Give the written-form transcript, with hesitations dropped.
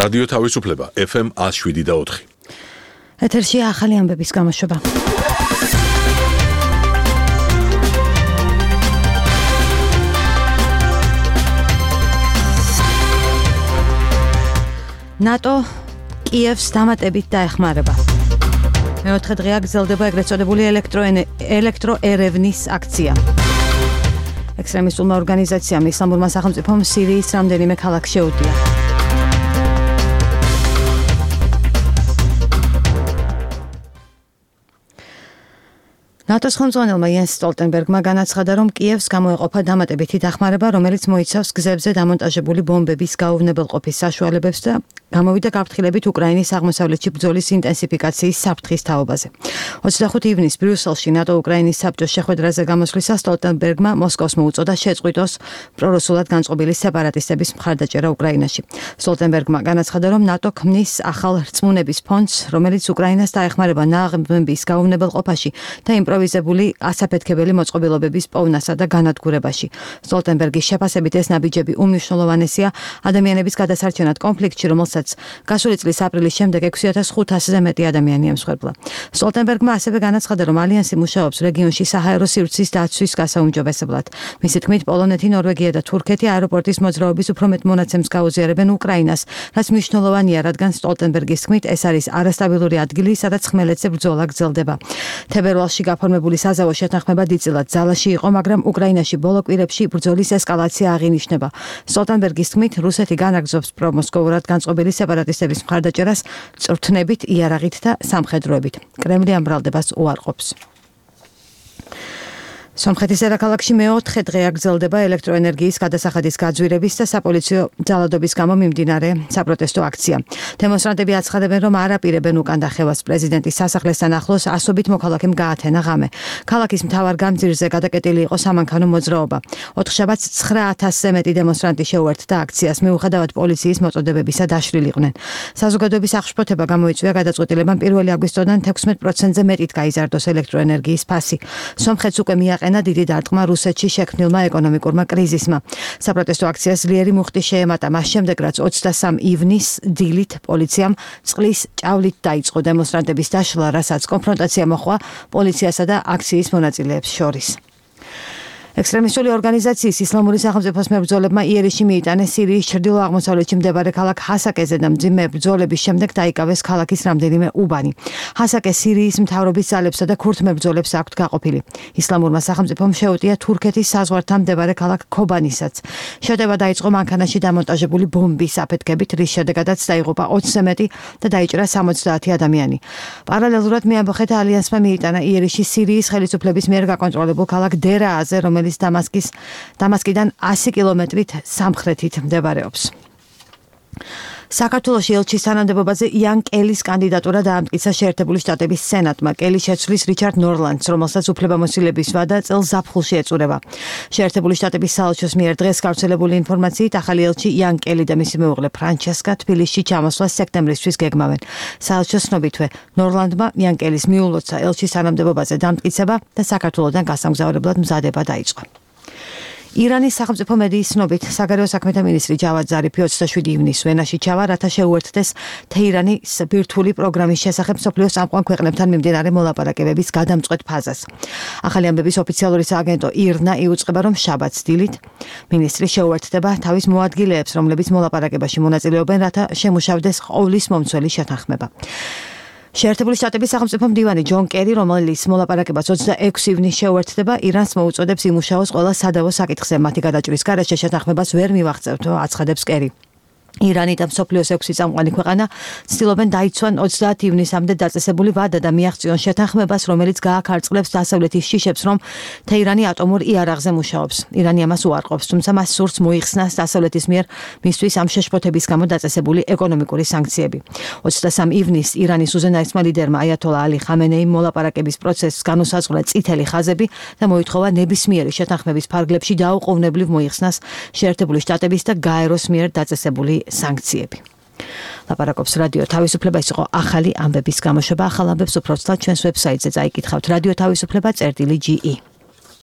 რადიო თავისუფლება FM 107.4. ეთერში ახალი ამბების გამოშვება. ნატო კიევს დამატებით დაეხმარება. მეოთხე დღეა გრძელდება ეგრეთ წოდებული ელექტროერევნის აქცია. ექსტრემისტულმა ორგანიზაციამ ისლამურმა სახელმწიფომ სირიის რამდენიმე ქალაქს შეუტია. ნატოს ხელმძღვანელმა იენს სტოლტენბერგმა განაცხადა, რომ კიევს გამოეყოფა დამატებითი დახმარება, რომელიც მოიცავს გზებზე დამონტაჟებული ბომბების გაუვნებელყოფის საშუალებებს და გამოვიდა გაფრთხილებით უკრაინის აღმოსავლეთში ბრძოლის ინტენსიფიკაციის საფრთხის თაობაზე. 25 ივნისს ბრიუსელში ნატო-უკრაინის საბჭოს შეხვედრაზე გამოსვლისას სტოლტენბერგმა მოსკოვს მოუწოდა შეწყვიტოს პრორუსულად განწყობილი სეპარატისტების მხარდაჭერა უკრაინაში. სტოლტენბერგმა განაცხადა, რომ ნატო ქმნის ახალ რწმუნების ფონდს, რომელიც უკრაინას დაეხმარება ნაღმების გაუვნებელყოფაში და იმპროვიზებული ასაფეთქებელი მოწყობილობების პოვნასა და განადგურებაში. სტოლტენბერგის შეფასებით ეს ნაბიჯები უმნიშვნელოვანესია ადამიანების გადასარჩენად კონფლიქტში, რომელსაც გასული წლის აპრილის შემდეგ 6500-ზე მეტი ადამიანი ემსხვერპლა. სტოლტენბერგმა ასევე განაცხადა, რომ ალიანსი მუშაობს რეგიონში საჰაერო სივრცის დაცვის გასაუმჯობესებლად. მისი თქმით, პოლონეთი, ნორვეგია და თურქეთი აეროპორტის მოძრაობის უფრო მეტ მონაცემს გაუზიარებენ უკრაინას, რაც მნიშვნელოვანია, რადგან სტოლტენბერგის თქმით, ეს არის არასტაბილური ადგილი, სადაც ხმელეთზე ბრძოლა გრძელდება. თებერვალში გაფორმებული საზავო შეთანხმება დიდწილად ძალაში იყო, მაგრამ უკრაინაში ბოლო კვირებში ბრძოლის ესკალაცია აღინიშნება. სტოლტენბერგის თქმით, რუსეთი განაგრძობს პრომოსკოვურად განწყობილი სეპარატისტების მხარდაჭერას წვრთნებით, იარაღით და სამხედროებით. კრემლი ამ ბრალდებას უარყოფს. სომხეთის დედაქალაქში მეოთხე დღეა გრძელდება ელექტროენერგიის გადასახადის გაძვირების და საპოლიციო ძალადობის გამო მიმდინარე საპროტესტო აქცია. დემონსტრანტები აცხადებენ, რომ არ აპირებენ უკან დახევას პრეზიდენტის სასახლესთან ახლოს ასობით მოქალაქემ გაათენა ღამე. ქალაქის მთავარ გამზირზე გადაკეტილი იყო სამანქანო მოძრაობა. ოთხშაბათს 9000-ზე მეტი დემონსტრანტი შეუერთდა აქციას, მიუხედავად პოლიციის მოწოდებებისა დაშლილიყვნენ. საზოგადოების აღშფოთება გამოიწვია გადაწყვეტილებამ 1 აგვისტოდან 16%-ზე მეტით გაიზარდოს ელექტროენერგიის ფასი. სომხეთს უკვე მიაყენა დიდი დარტყმა რუსეთში შექმნილმა ეკონომიკურმა კრიზისმა. საპროტესტო აქციას ძლიერი მუხტი შეემატა მას შემდეგ, რაც 23 ივნისს დილით პოლიციამ წყლის ჭავლით დაიწყო დემონსტრანტების დაშლა, რასაც კონფრონტაცია მოჰყვა პოლიციასა და აქციის მონაწილეებს შორის. ექსტრემისტული ორგანიზაციის ისლამური სახელმწიფოს მებრძოლებმა იერიში მიიტანეს სირიის ჩრდილო-აღმოსავლეთში მდებარე ქალაქ ჰასაკეზე და მძიმე ბრძოლების შემდეგ დაიკავეს ქალაქის რამდენიმე უბანი. ჰასაკე სირიის მთავრობის ძალებსა და ქურთ მებრძოლებს აქვთ გაყოფილი. ისლამურმა სახელმწიფომ შეუტია თურქეთის საზღვართან მდებარე ქალაქ ქობანისაც. შეტევა დაიწყო მანქანაში დამონტაჟებული ბომბის აფეთქებით, რის შედეგადაც დაიღუპა 20-ზე მეტი და დაიჭრა 70 ადამიანი. პარალელურად მეამბოხეთა ალიანსმა მიიტანა იერიში სირიის ხელისუფლების მიერ გაკონტროლებულ ქალაქ დერააზე, რომელიც დამასკიდან 100 კილომეტრით სამხრეთით მდებარეობს. საქართველოში ელჩის თანამდებობაზე იან კელის კანდიდატურა დაამტკიცა შეერთებული შტატების სენატმა. კელი შეცვლის რიჩარდ ნორლანდს, რომელსაც უფლებამოსილების ვადა წელს ზაფხულში ეწურება. შეერთებული შტატების საელჩოს მიერ დღეს გავრცელებული ინფორმაციით ახალი ელჩი იან კელი და მისი მეუღლე ფრანჩესკა თბილისში ჩამოსვლას სექტემბრისთვის გეგმავენ. საელჩოს ცნობითვე ნორლანდმა იან კელის მიულოცა ელჩის თანამდებობაზე დამტკიცება და საქართველოსთან გასამგზავრებლად მზადება დაიწყო. ირანის სახელმწიფო მედიის ცნობით, საგარეო საქმეთა მინისტრი ჯავად ზარიფი 27 ივნისს ვენაში ჩავა, რათა შეუერთდეს თეირანის ბირთვული პროგრამის შესახებ მსოფლიოს წამყვან ქვეყნებთან მიმდინარე მოლაპარაკებების გადამწყვეტ ფაზას. ახალი ამბების ოფიციალური სააგენტო ირნა იუწყება, რომ შაბათს დილით მინისტრი შეუერთდება თავის მოადგილეებს, რომლებიც მოლაპარაკებაში მონაწილეობენ, რათა შემუშავდეს ყოვლის მომცველი შეთანხმება. შეერთებული შტატების სახელმწიფო მდივანი ჯონ კერი, რომელიც მოლაპარაკებას 26 ივნისს შეუერთდება, ირანს მოუწოდებს იმუშაოს ყველა სადავო საკითხზე. მათი გადაჭრის გარეშე შეთანხმებას ვერ მივაღწევთ, აცხადებს კერი. ირანი და მსოფლიოს 6 წამყვანი ქვეყანა ცდილობენ დაიცვან 30 ივნისამდე დაწესებული ვადა და მიაღწიონ შეთანხმებას, რომელიც გააქარწყლებს დასავლეთის შიშებს, რომ თეირანი ატომურ იარაღზე მუშაობს. ირანი ამას უარყოფს, თუმცა მას სურს მოიხსნას დასავლეთის მიერ მისთვის ამ შეშფოთების გამო დაწესებული ეკონომიკური სანქციები. 23 ივნისს ირანის უზენაესმა ლიდერმა აიათოლა ალი ხამენეიმ მოლაპარაკების პროცესს განუსაზღვრა წითელი ხაზები და მოითხოვა ნებისმიერი შეთანხმების ფარგლებში დაუყოვნებლივ მოიხსნას შეერთებული შტატების და გაეროს მიერ დაწესებული სანქციები. ლაპარაკობს რადიო თავისუფლება, ის იყო ახალი ამბების გამოშვება. ახალ ამბებს უფრო ცალ ჩვენს ვებსაიტზე წაიკითხავთ. რადიო თავისუფლება წერტილი GE.